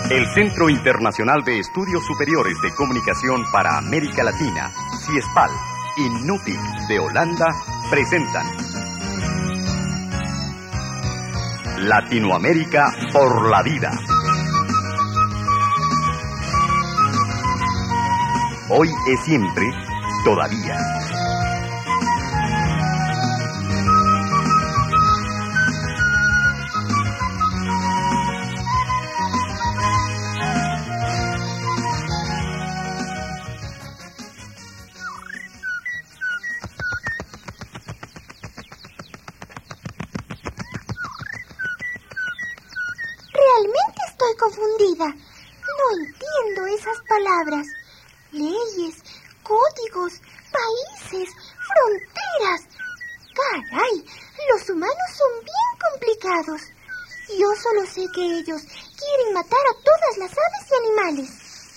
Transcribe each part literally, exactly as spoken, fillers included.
El Centro Internacional de Estudios Superiores de Comunicación para América Latina, CIESPAL, y NUTIC de Holanda presentan Latinoamérica por la vida. Hoy es siempre, todavía. Realmente estoy confundida. No entiendo esas palabras. Leyes, códigos, países, fronteras. ¡Caray! Los humanos son bien complicados. Yo solo sé que ellos quieren matar a todas las aves y animales.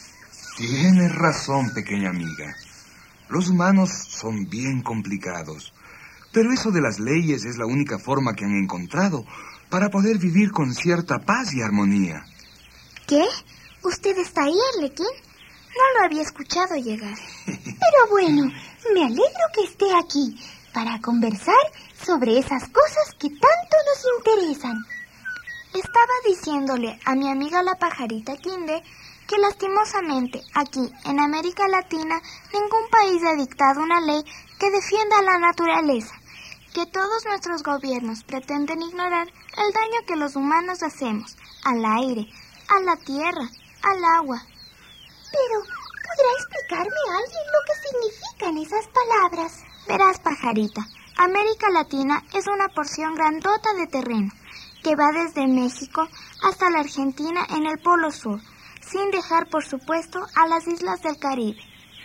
Tienes razón, pequeña amiga. Los humanos son bien complicados. Pero eso de las leyes es la única forma que han encontrado para poder vivir con cierta paz y armonía. ¿Qué? ¿Usted está ahí, Arlequín? No lo había escuchado llegar. Pero bueno, me alegro que esté aquí para conversar sobre esas cosas que tanto nos interesan. Estaba diciéndole a mi amiga la pajarita Quinde que lastimosamente aquí en América Latina ningún país ha dictado una ley que defienda a la naturaleza, que todos nuestros gobiernos pretenden ignorar el daño que los humanos hacemos al aire, a la tierra, al agua. Pero, ¿podrá explicarme a alguien lo que significan esas palabras? Verás, pajarita, América Latina es una porción grandota de terreno que va desde México hasta la Argentina en el Polo Sur, sin dejar, por supuesto, a las islas del Caribe.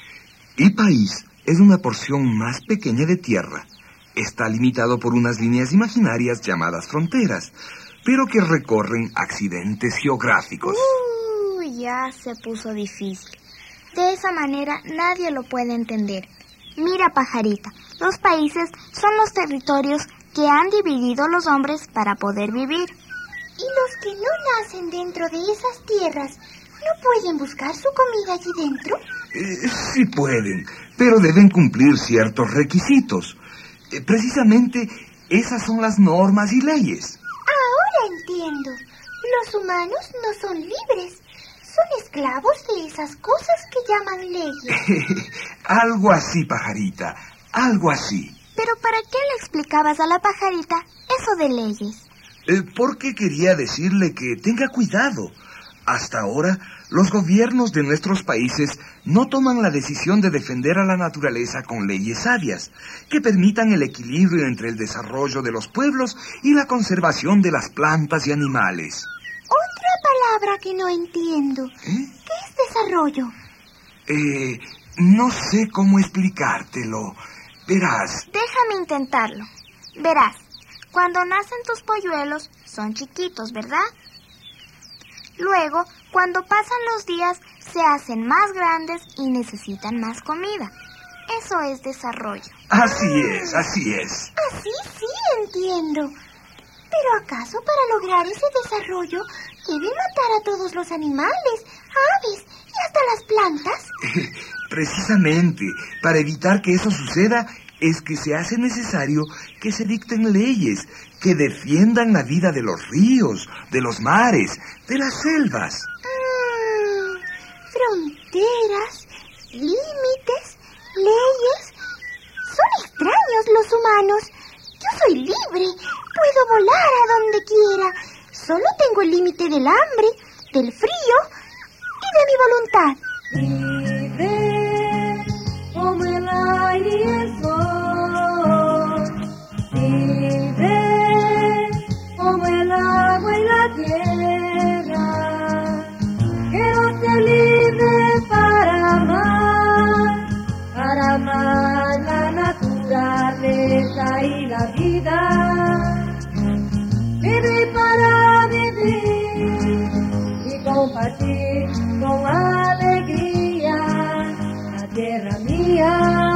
Y país es una porción más pequeña de tierra. Está limitado por unas líneas imaginarias llamadas fronteras, pero que recorren accidentes geográficos. Uy, ya se puso difícil. De esa manera nadie lo puede entender. Mira, pajarita, los países son los territorios que han dividido los hombres para poder vivir. ¿Y los que no nacen dentro de esas tierras no pueden buscar su comida allí dentro? Eh, sí pueden, pero deben cumplir ciertos requisitos. Eh, precisamente esas son las normas y leyes. Ahora entiendo. Los humanos no son libres. Son esclavos de esas cosas que llaman leyes. Algo así, pajarita, algo así. ¿Pero para qué le explicabas a la pajarita eso de leyes? Eh, porque quería decirle que tenga cuidado. Hasta ahora, los gobiernos de nuestros países no toman la decisión de defender a la naturaleza con leyes sabias, que permitan el equilibrio entre el desarrollo de los pueblos y la conservación de las plantas y animales. Otra palabra que no entiendo. ¿Eh? ¿Qué es desarrollo? Eh, no sé cómo explicártelo. Verás. Déjame intentarlo. Verás, cuando nacen tus polluelos, son chiquitos, ¿verdad? Luego, cuando pasan los días, se hacen más grandes y necesitan más comida. Eso es desarrollo. Así es, así es. Así sí entiendo. ¿Pero acaso para lograr ese desarrollo deben matar a todos los animales, aves y hasta las plantas? Precisamente, para evitar que eso suceda, es que se hace necesario que se dicten leyes que defiendan la vida de los ríos, de los mares, de las selvas. Mm, fronteras, límites, leyes. Son extraños los humanos. Yo soy libre, puedo volar a donde quiera. Solo tengo el límite del hambre, del frío y de mi voluntad. Libre como el aire y el sol, libre como el agua y la tierra. Quiero ser libre para amar, para amar la naturaleza y la vida. Vivir para vivir y compartir con alegría la tierra mía.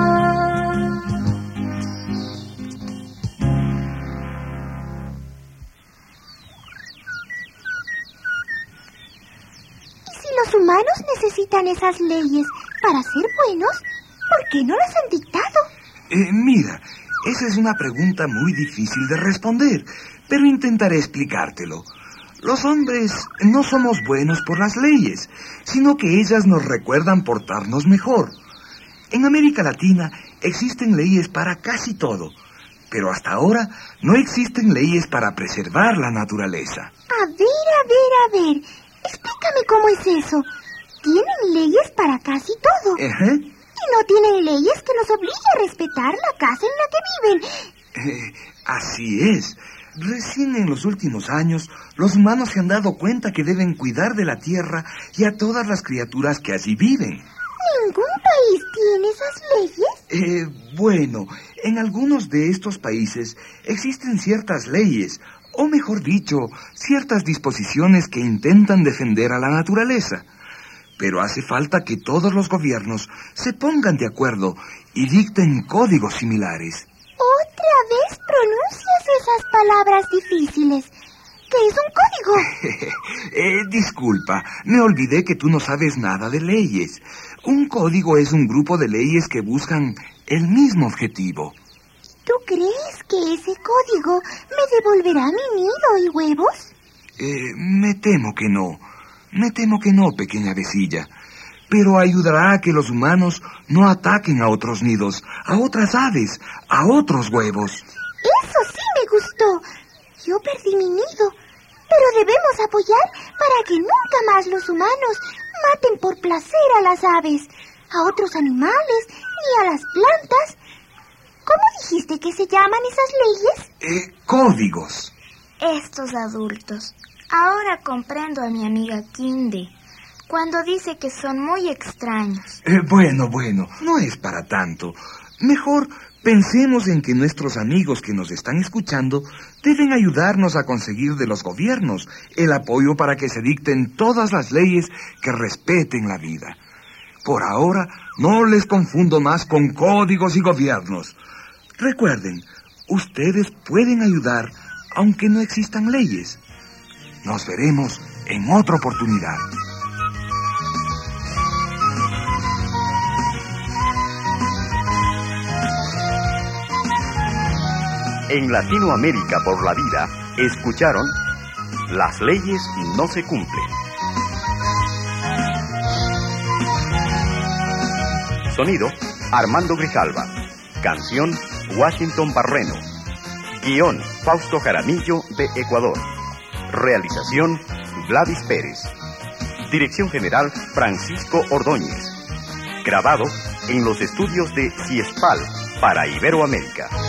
humanos necesitan esas leyes para ser buenos, ¿por qué no las han dictado? Eh, mira, esa es una pregunta muy difícil de responder, pero intentaré explicártelo. Los hombres no somos buenos por las leyes, sino que ellas nos recuerdan portarnos mejor. En América Latina existen leyes para casi todo, pero hasta ahora no existen leyes para preservar la naturaleza. A ver, a ver, a ver. Explícame cómo es eso. Tienen leyes para casi todo. Ajá. Y no tienen leyes que nos obliguen a respetar la casa en la que viven. Eh, así es. Recién en los últimos años, los humanos se han dado cuenta que deben cuidar de la tierra y a todas las criaturas que allí viven. ¿Ningún país tiene esas leyes? Eh, bueno, en algunos de estos países existen ciertas leyes, o mejor dicho, ciertas disposiciones que intentan defender a la naturaleza. Pero hace falta que todos los gobiernos se pongan de acuerdo y dicten códigos similares. Otra vez pronuncias esas palabras difíciles. ¿Qué es un código? eh, disculpa, me olvidé que tú no sabes nada de leyes. Un código es un grupo de leyes que buscan el mismo objetivo. ¿Tú crees que ese código me devolverá mi nido y huevos? Eh, me temo que no. Me temo que no, pequeña avecilla. Pero ayudará a que los humanos no ataquen a otros nidos, a otras aves, a otros huevos. Eso sí me gustó. Yo perdí mi nido, pero debemos apoyar para que nunca más los humanos maten por placer a las aves, a otros animales ni a las plantas. ¿Cómo dijiste que se llaman esas leyes? Eh, códigos. Estos adultos. Ahora comprendo a mi amiga Kinde cuando dice que son muy extraños. Eh, bueno, bueno, no es para tanto. Mejor pensemos en que nuestros amigos que nos están escuchando deben ayudarnos a conseguir de los gobiernos el apoyo para que se dicten todas las leyes que respeten la vida. Por ahora, no les confundo más con códigos y gobiernos. Recuerden, ustedes pueden ayudar aunque no existan leyes. Nos veremos en otra oportunidad. En Latinoamérica por la vida, escucharon Las leyes no se cumplen. Sonido, Armando Grijalva. Canción, Washington Barreno. Guión, Fausto Jaramillo, de Ecuador. Realización, Gladys Pérez. Dirección general, Francisco Ordóñez. Grabado en los estudios de CIESPAL para Iberoamérica.